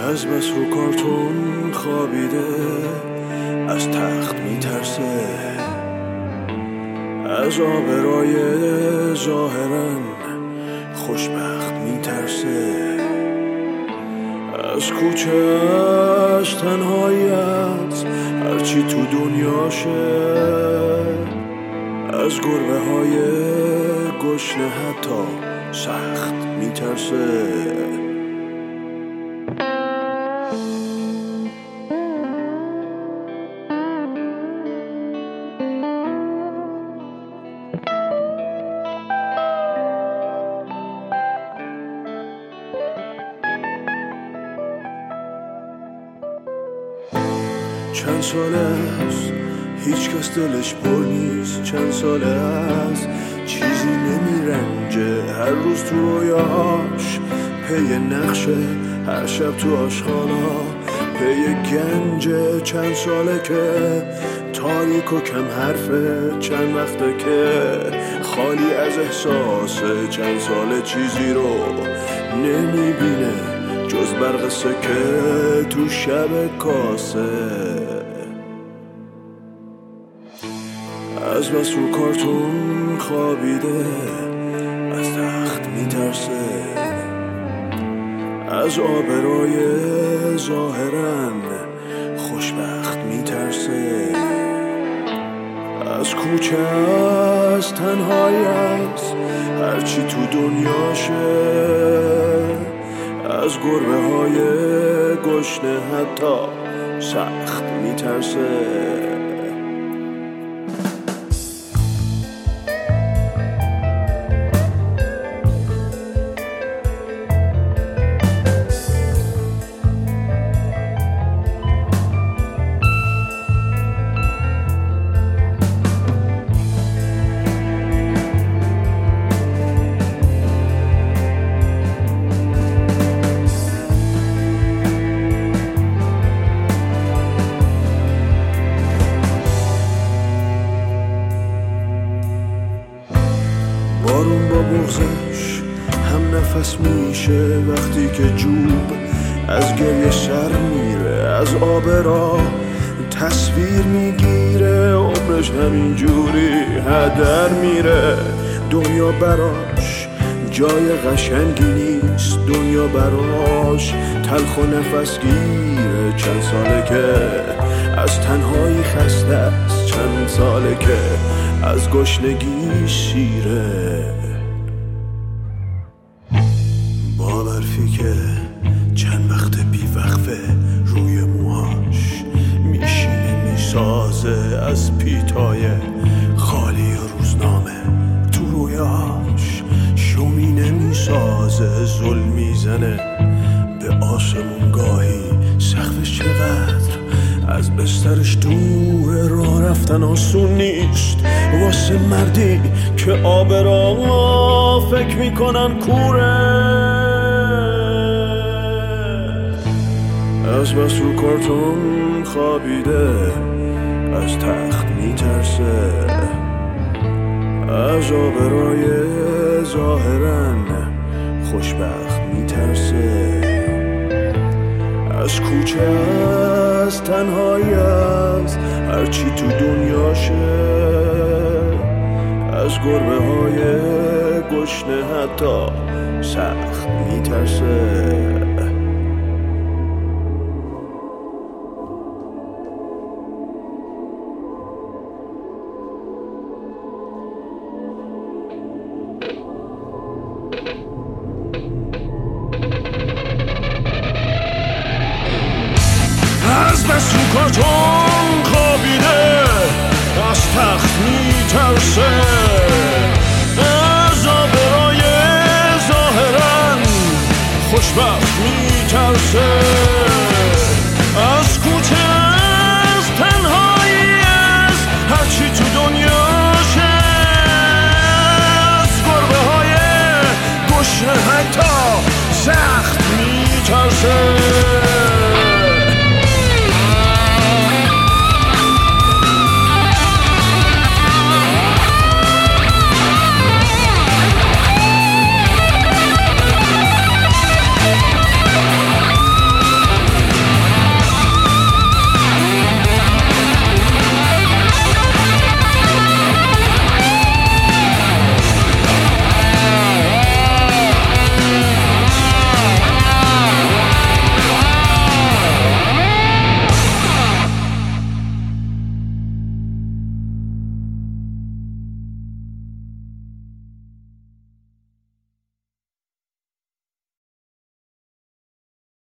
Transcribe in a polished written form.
از بس رو کارتون خوابیده، از تخت میترسه، از آبرای ظاهرا خوشبخت میترسه، از کوچه از تنهاییت هرچی تو دنیاشه، از گربه های گشنه حتی سخت میترسه. چند ساله است هیچ کس دلش پر نیست، چند ساله است چیزی نمیرنجه، هر روز تو رویاش پی نقشه، هر شب تو آشخانا پی گنجه. چند ساله که تاریک و کم حرفه، چند وقته که خالی از احساسه، چند ساله چیزی رو نمیبینه جز برق سکه تو شب کاسه. از بس رو کارتون خوابیده، از تخت میترسه، از آبرای ظاهرا خوشبخت میترسه، از کوچه از تنهاییت هرچی تو دنیاشه، از گربه های گشنه حتی سخت میترسه. بارون با بغضش هم نفس میشه، وقتی که جوب از گریه سر میره، از آب راه تصویر میگیره، عمرش همین جوری هدر میره. دنیا براش جای قشنگی نیست، دنیا براش تلخ و نفس گیره. چند ساله که از تنهایی خسته است، چند ساله که از گشنگی شیره. با برفی که چند وقت بی وقفه روی موهاش میشینه میسازه، از پیتای خالی روزنامه تو رویاش شومینه میسازه، ظلم میزنه به آسمون گاهی سقفش چقدر از بسترش دوره، راه رفتن آسون نیست واسه مردی که آب را فکر میکنن کوره. از بس رو کارتون خوابیده، از تخت میترسه، از آبرای ظاهرا خوشبخت میترسه، از کوچه از تنهایی است هرچی تو دنیاشه، از گربه های گشنه حتی سخت میترسه. از بس رو کارتون خوابیده، از تخت میترسه، از آبرای ظاهرا خوشبخت میترسه.